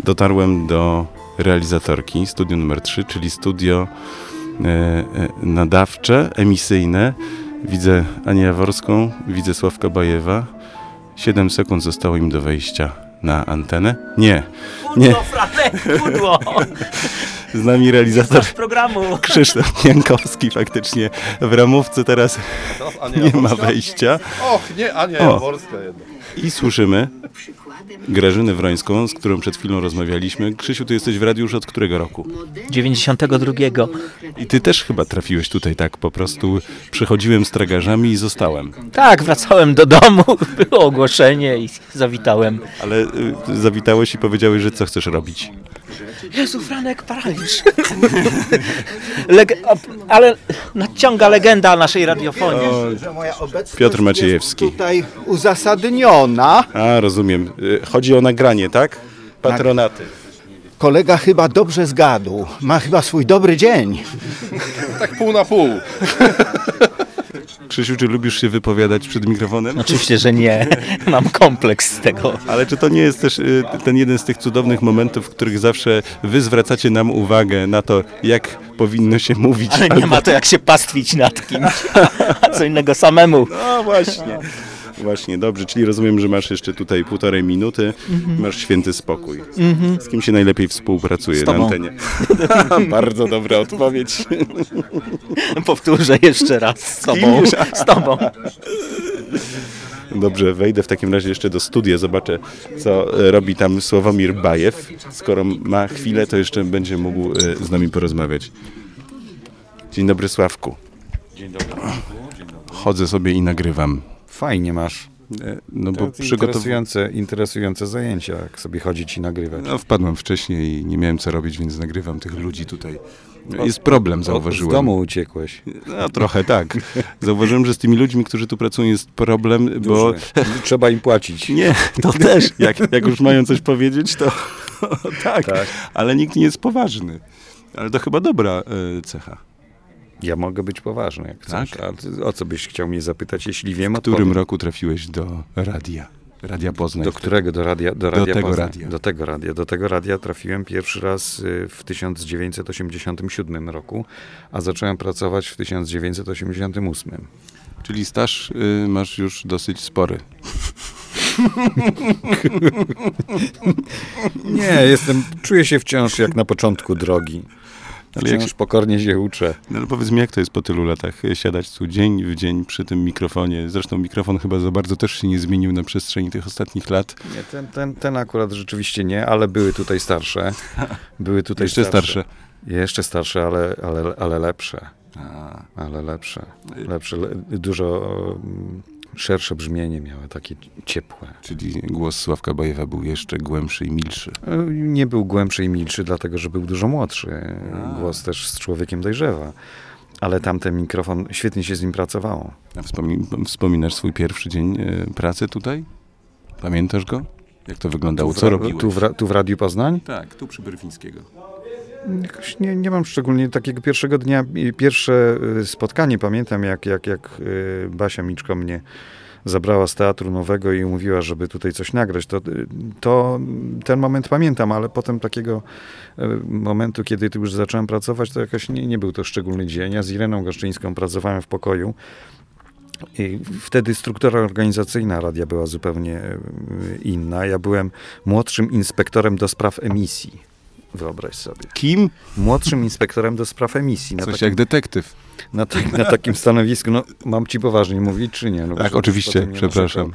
dotarłem do realizatorki, studio numer 3, czyli studio nadawcze, emisyjne. Widzę Anię Jaworską, widzę Sławka Bajewa. 7 sekund zostało im do wejścia na antenę. Nie. Pudło, Franek, pudło! Z nami realizator programu. Krzysztof Jankowski faktycznie w ramówce teraz nie ma wejścia. Och, nie, Ania Jaworska jednak. I słyszymy Grażynę Wrońską, z którą przed chwilą rozmawialiśmy. Krzysiu, ty jesteś w radiu już od którego roku? 92. I ty też chyba trafiłeś tutaj tak, po prostu przychodziłem z tragarzami i zostałem. Tak, wracałem do domu, było ogłoszenie i zawitałem. Ale zawitałeś i powiedziałeś, że co chcesz robić? Jezu, Franek, paraliż. Ale nadciąga legenda naszej radiofonii. Że moja obecność Piotr Maciejewski. jest tutaj uzasadniona. A, rozumiem. Chodzi o nagranie, tak? Patronaty. Kolega chyba dobrze zgadł. Ma chyba swój dobry dzień. Tak pół na pół. Krzysiu, czy lubisz się wypowiadać przed mikrofonem? Oczywiście, że nie. Mam kompleks z tego. Ale czy to nie jest też ten jeden z tych cudownych momentów, w których zawsze wy zwracacie nam uwagę na to, jak powinno się mówić? Ale nie ma to jak się pastwić nad kimś, a co innego samemu. No właśnie. Właśnie, dobrze, czyli rozumiem, że masz jeszcze tutaj 1,5 minuty, masz święty spokój. Z kim się najlepiej współpracuje na antenie? Bardzo dobra odpowiedź. Powtórzę jeszcze raz z tobą. Z tobą. Dobrze, wejdę w takim razie jeszcze do studia, zobaczę, co robi tam Sławomir Bajew. Skoro ma chwilę, to jeszcze będzie mógł z nami porozmawiać. Dzień dobry, Sławku. Dzień dobry. Chodzę sobie i nagrywam. Fajnie masz. No bo interesujące zajęcia, jak sobie chodzić i nagrywać. No, wpadłem wcześniej i nie miałem co robić, więc nagrywam tych ludzi tutaj. Jest problem, zauważyłem. Z domu uciekłeś. No trochę tak. Zauważyłem, że z tymi ludźmi, którzy tu pracują, jest problem, bo... Trzeba im płacić. Nie, to też. Jak już mają coś powiedzieć, to tak. Ale nikt nie jest poważny. Ale to chyba dobra cecha. Ja mogę być poważny, jak chcesz. Tak? A o co byś chciał mnie zapytać, jeśli wiem, W którym roku trafiłeś do radia? Radia Poznań. Do którego? Do radia tego Poznań. radia. Do tego radia trafiłem pierwszy raz w 1987 roku, a zacząłem pracować w 1988. Czyli staż masz już dosyć spory. Nie, czuję się wciąż jak na początku drogi. Ale wciąż pokornie się uczę. No ale powiedz mi, jak to jest po tylu latach siadać tu dzień w dzień przy tym mikrofonie? Zresztą mikrofon chyba za bardzo też się nie zmienił na przestrzeni tych ostatnich lat. Nie, ten akurat rzeczywiście nie, ale były tutaj starsze. Jeszcze starsze. Jeszcze starsze, ale lepsze. Ale lepsze. Dużo szersze brzmienie miały, takie ciepłe. Czyli głos Sławka Bajewa był jeszcze głębszy i milszy. Nie był głębszy i milszy, dlatego że był dużo młodszy. Głos też z człowiekiem dojrzewa. Ale tamten mikrofon, świetnie się z nim pracowało. A wspominasz swój pierwszy dzień pracy tutaj? Pamiętasz go? Jak to wyglądało? Co robiłeś? Tu w Radiu Poznań? Tak, tu przy Bryfińskiego. Jakoś nie mam szczególnie takiego pierwszego dnia. Pierwsze spotkanie pamiętam, jak Basia Miczko mnie zabrała z Teatru Nowego i mówiła, żeby tutaj coś nagrać. To ten moment pamiętam, ale potem takiego momentu, kiedy tu już zacząłem pracować, to jakoś nie był to szczególny dzień. Ja z Ireną Goszczyńską pracowałem w pokoju. I wtedy struktura organizacyjna radia była zupełnie inna. Ja byłem młodszym inspektorem do spraw emisji. Wyobraź sobie. Kim? Młodszym inspektorem do spraw emisji. Coś jak detektyw. Na takim stanowisku. No, mam ci poważnie mówić, czy nie? No, tak, oczywiście, przepraszam.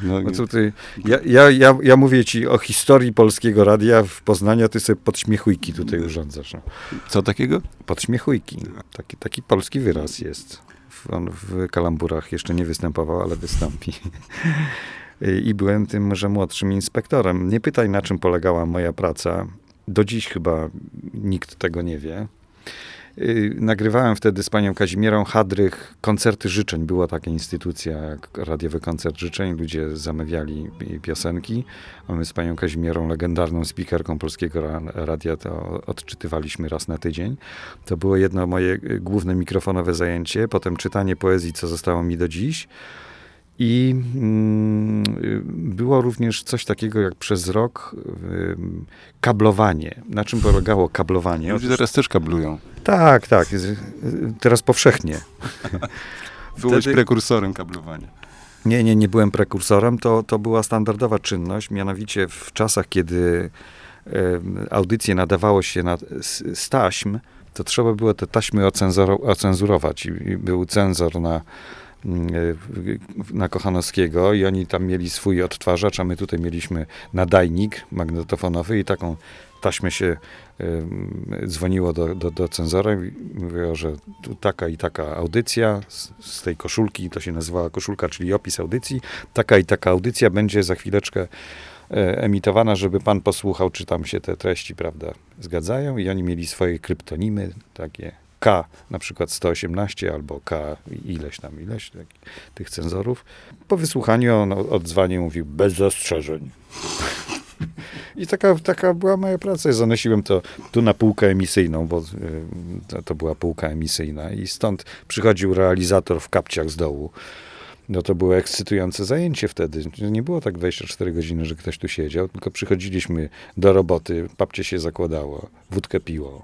Ja mówię ci o historii polskiego radia w Poznaniu, a ty sobie podśmiechujki tutaj urządzasz. No. Co takiego? Podśmiechujki. Taki polski wyraz jest. On w kalamburach jeszcze nie występował, ale wystąpi. I byłem tymże młodszym inspektorem. Nie pytaj, na czym polegała moja praca. Do dziś chyba nikt tego nie wie. Nagrywałem wtedy z panią Kazimierą Hadrych koncerty życzeń. Była taka instytucja jak radiowy koncert życzeń. Ludzie zamawiali piosenki, a my z panią Kazimierą, legendarną speakerką Polskiego Radia, to odczytywaliśmy raz na tydzień. To było jedno moje główne mikrofonowe zajęcie. Potem czytanie poezji, co zostało mi do dziś. I było również coś takiego jak przez rok kablowanie. Na czym polegało kablowanie? Ludzie teraz też kablują. Tak. Teraz powszechnie. Byłeś prekursorem kablowania. Nie byłem prekursorem. To była standardowa czynność. Mianowicie w czasach, kiedy audycje nadawało się z taśm, to trzeba było te taśmy ocenzurować. I był cenzor na Kochanowskiego i oni tam mieli swój odtwarzacz, a my tutaj mieliśmy nadajnik magnetofonowy i taką taśmę się dzwoniło do cenzora i mówiło, że tu taka i taka audycja z tej koszulki, to się nazywała koszulka, czyli opis audycji, taka i taka audycja będzie za chwileczkę emitowana, żeby pan posłuchał, czy tam się te treści, prawda, zgadzają i oni mieli swoje kryptonimy, takie K, na przykład 118 albo K ileś tych cenzorów. Po wysłuchaniu on odzwanie mówił bez zastrzeżeń. I taka była moja praca. Zanosiłem to tu na półkę emisyjną, bo to była półka emisyjna i stąd przychodził realizator w kapciach z dołu. No to było ekscytujące zajęcie wtedy. Nie było tak 24 godziny, że ktoś tu siedział, tylko przychodziliśmy do roboty, papcie się zakładało, wódkę piło.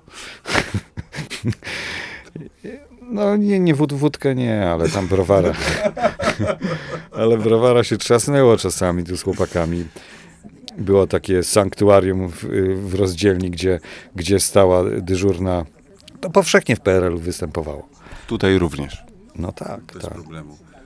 No nie wódkę nie, ale tam browara. Ale browara się trzasnęło czasami tu z chłopakami. Było takie sanktuarium w rozdzielni, gdzie stała dyżurna. To powszechnie w PRL-u występowało. Tutaj również. No tak, Bez tak. problemu.